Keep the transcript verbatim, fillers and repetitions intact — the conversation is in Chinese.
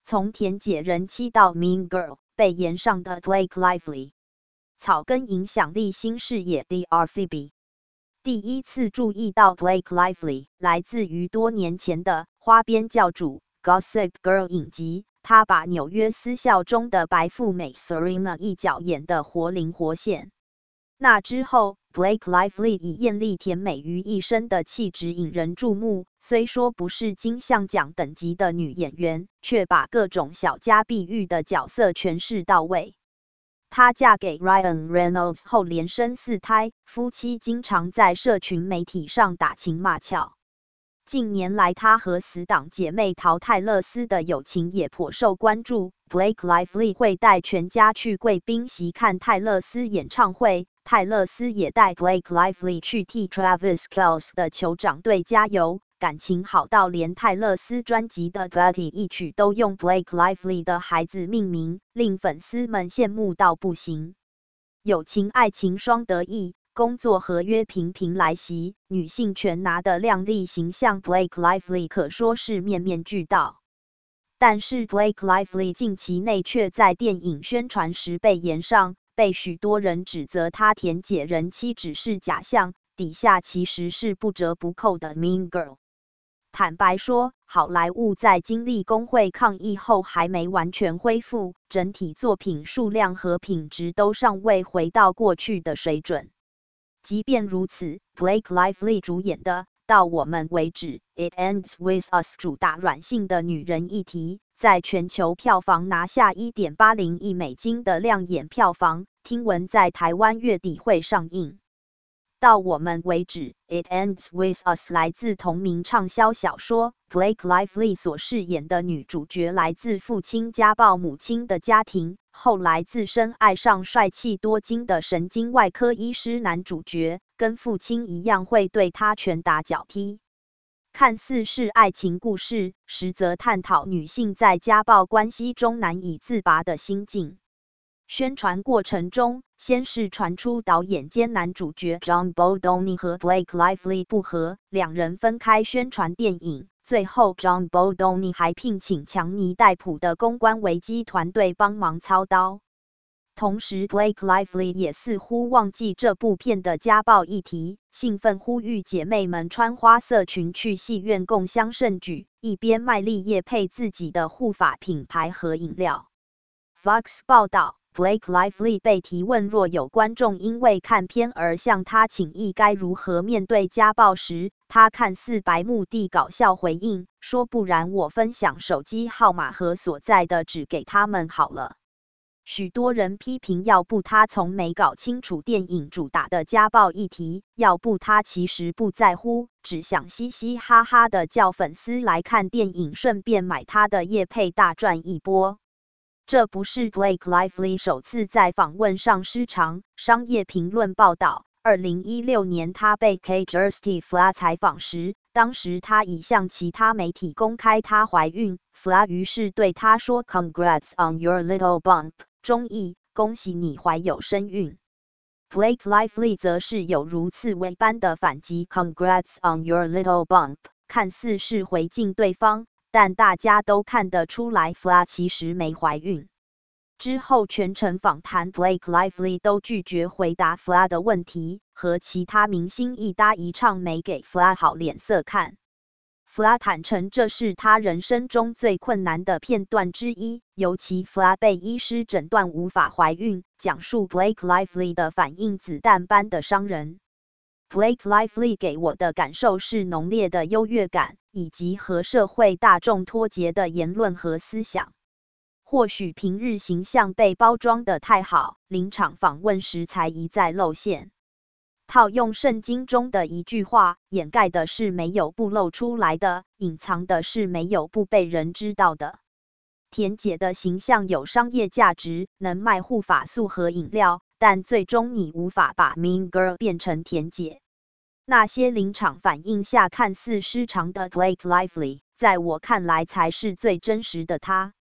从田姐人妻到 Mean Girl 被延上的 Blake Lively。草根影响力新视野 D R Phoebe。第一次注意到 Blake Lively 来自于多年前的花边教主 Gossip Girl 影集，他把纽约私校中的白富美 Serena 一角演得活灵活现。那之后 Blake Lively 以艳丽甜美于一身的气质引人注目，虽说不是金像奖等级的女演员，却把各种小家碧玉的角色诠释到位。她嫁给 Ryan Reynolds 后连生四胎，夫妻经常在社群媒体上打情骂俏。近年来她和死党姐妹淘泰勒斯的友情也颇受关注。Blake Lively 会带全家去贵宾席看泰勒斯演唱会，泰勒斯也带 Blake Lively 去替 Travis Kelce 的酋长队加油，感情好到连泰勒斯专辑的 Betty 一曲都用 Blake Lively 的孩子命名，令粉丝们羡慕到不行。友情爱情双得意，工作合约频频来袭，女性权拿的亮丽形象 Blake Lively 可说是面面俱到。但是 Blake Lively 近期内却在电影宣传时被延上，被许多人指责他田姐人妻只是假象，底下其实是不折不扣的 Mean Girl。坦白说，好莱坞在经历工会抗议后还没完全恢复，整体作品数量和品质都尚未回到过去的水准。即便如此 ，Blake Lively 主演的到我们为止 ，It Ends With Us 主打软性的女人议题，在全球票房拿下 一点八零亿美金的亮眼票房，听闻在台湾月底会上映。到我们为止 ，It Ends With Us 来自同名畅销小说 ，Blake Lively 所饰演的女主角来自父亲家暴母亲的家庭，后来自身爱上帅气多金的神经外科医师男主角，跟父亲一样会对他拳打脚踢。看似是爱情故事，实则探讨女性在家暴关系中难以自拔的心境。宣传过程中，先是传出导演兼男主角 John Bodoni 和 Blake Lively 不和，两人分开宣传电影。最后 John Bodoni 还聘请强尼戴普的公关危机团队帮忙操刀。同时 Blake Lively 也似乎忘记这部片的家暴议题，兴奋呼吁姐妹们穿花色裙去戏院共襄盛举，一边卖力业配自己的护发品牌和饮料。Fox 报道，Blake Lively 被提问若有观众因为看片而向他请益该如何面对家暴时，他看似白目地搞笑回应，说不然我分享手机号码和所在的址给他们好了。许多人批评要不他从没搞清楚电影主打的家暴议题，要不他其实不在乎，只想嘻嘻哈哈的叫粉丝来看电影顺便买他的业配大赚一波。这不是 Blake Lively 首次在访问上失常。商业评论报道，二零一六年他被 Kirstie Flagg 采访时，当时他已向其他媒体公开她怀孕 ，Flagg 于是对他说 "Congrats on your little bump"， 中译恭喜你怀有身孕。Blake Lively 则是有如刺猬般的反击 "Congrats on your little bump"， 看似是回敬对方。但大家都看得出来 Flagg 其实没怀孕。之后全程访谈 Blake Lively 都拒绝回答 Flagg 的问题，和其他明星一搭一唱没给 Flagg 好脸色看。Flagg 坦诚这是他人生中最困难的片段之一，尤其 Flagg 被医师诊断无法怀孕，讲述 Blake Lively 的反应子弹般的伤人。Blake Lively 给我的感受是浓烈的优越感，以及和社会大众脱节的言论和思想。或许平日形象被包装得太好，临场访问时才一再露馅。套用圣经中的一句话，掩盖的是没有不露出来的，隐藏的是没有不被人知道的。田姐的形象有商业价值，能卖护发素和饮料，但最终你无法把 Mean Girl 变成田姐。那些临场反应下看似失常的 Blake Lively， 在我看来才是最真实的他。